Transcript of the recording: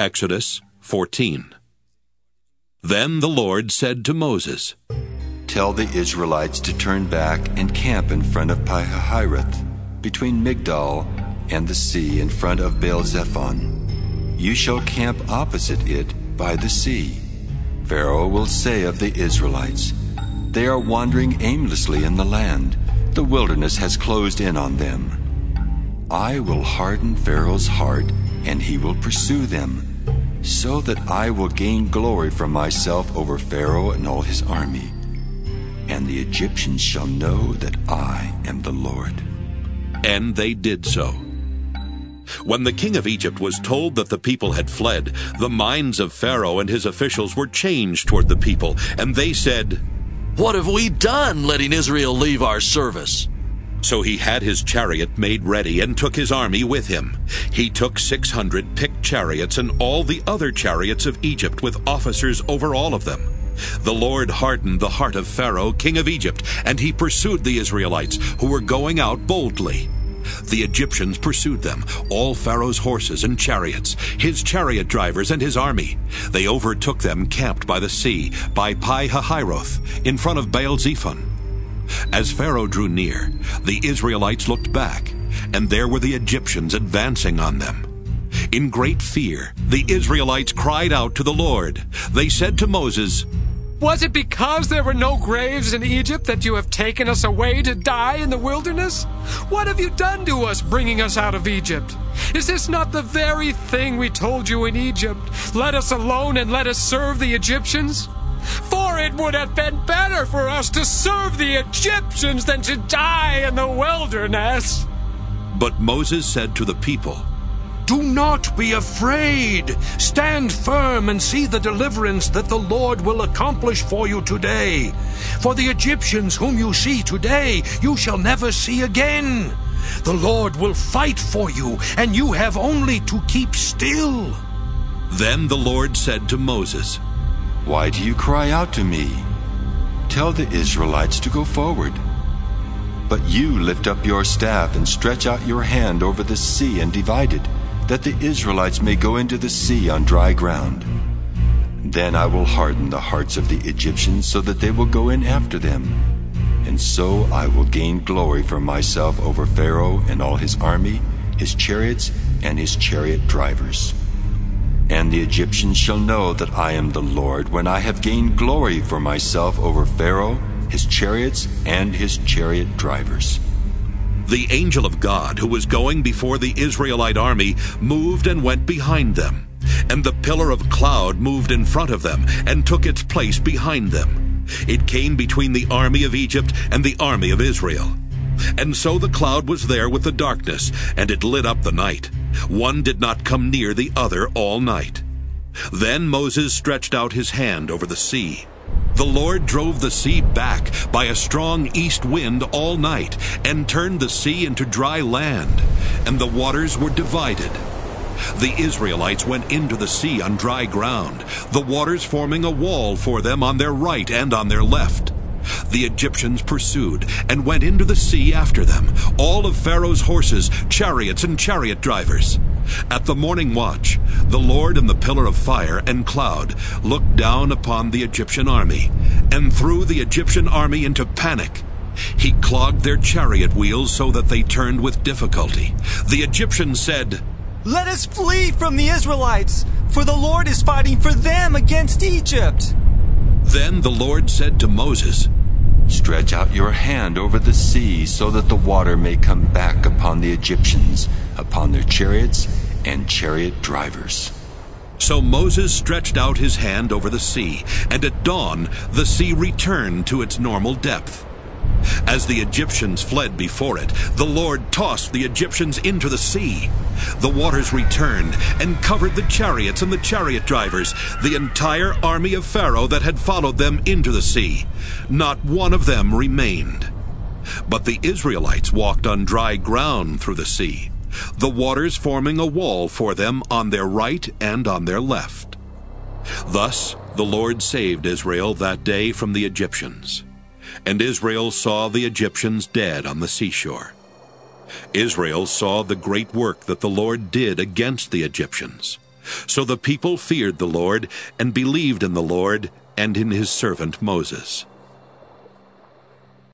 Exodus 14. Then the Lord said to Moses, Tell the Israelites to turn back and camp in front of Pi-hahiroth, between Migdal and the sea in front of Baal-zephon. You shall camp opposite it by the sea. Pharaoh will say of the Israelites, They are wandering aimlessly in the land. The wilderness has closed in on them. I will harden Pharaoh's heart, and he will pursue them, so that I will gain glory for myself over Pharaoh and all his army. And the Egyptians shall know that I am the Lord. And they did so. When the king of Egypt was told that the people had fled, the minds of Pharaoh and his officials were changed toward the people, and they said, What have we done, letting Israel leave our service? So he had his chariot made ready and took his army with him. He took 600 picked chariots and all the other chariots of Egypt with officers over all of them. The Lord hardened the heart of Pharaoh, king of Egypt, and he pursued the Israelites, who were going out boldly. The Egyptians pursued them, all Pharaoh's horses and chariots, his chariot drivers and his army. They overtook them camped by the sea, by Pi-hahiroth, in front of Baal-zephon. As Pharaoh drew near, the Israelites looked back, and there were the Egyptians advancing on them. In great fear, the Israelites cried out to the Lord. They said to Moses, Was it because there were no graves in Egypt that you have taken us away to die in the wilderness? What have you done to us, bringing us out of Egypt? Is this not the very thing we told you in Egypt? Let us alone and let us serve the Egyptians? For it would have been better for us to serve the Egyptians than to die in the wilderness. But Moses said to the people, Do not be afraid. Stand firm and see the deliverance that the Lord will accomplish for you today. For the Egyptians whom you see today, you shall never see again. The Lord will fight for you, and you have only to keep still. Then the Lord said to Moses, Why do you cry out to me? Tell the Israelites to go forward. But you lift up your staff and stretch out your hand over the sea and divide it, that the Israelites may go into the sea on dry ground. Then I will harden the hearts of the Egyptians so that they will go in after them. And so I will gain glory for myself over Pharaoh and all his army, his chariots, and his chariot drivers. And the Egyptians shall know that I am the Lord when I have gained glory for myself over Pharaoh, his chariots, and his chariot drivers. The angel of God, who was going before the Israelite army, moved and went behind them. And the pillar of cloud moved in front of them and took its place behind them. It came between the army of Egypt and the army of Israel. And so the cloud was there with the darkness, and it lit up the night. One did not come near the other all night. Then Moses stretched out his hand over the sea. The Lord drove the sea back by a strong east wind all night, and turned the sea into dry land, and the waters were divided. The Israelites went into the sea on dry ground, the waters forming a wall for them on their right and on their left. The Egyptians pursued and went into the sea after them, all of Pharaoh's horses, chariots, and chariot drivers. At the morning watch, the Lord in the pillar of fire and cloud looked down upon the Egyptian army and threw the Egyptian army into panic. He clogged their chariot wheels so that they turned with difficulty. The Egyptians said, Let us flee from the Israelites, for the Lord is fighting for them against Egypt. Then the Lord said to Moses, Stretch out your hand over the sea so that the water may come back upon the Egyptians, upon their chariots and chariot drivers. So Moses stretched out his hand over the sea, and at dawn the sea returned to its normal depth. As the Egyptians fled before it, the Lord tossed the Egyptians into the sea. The waters returned and covered the chariots and the chariot drivers, the entire army of Pharaoh that had followed them into the sea. Not one of them remained. But the Israelites walked on dry ground through the sea, the waters forming a wall for them on their right and on their left. Thus the Lord saved Israel that day from the Egyptians. And Israel saw the Egyptians dead on the seashore. Israel saw the great work that the Lord did against the Egyptians. So the people feared the Lord and believed in the Lord and in his servant Moses.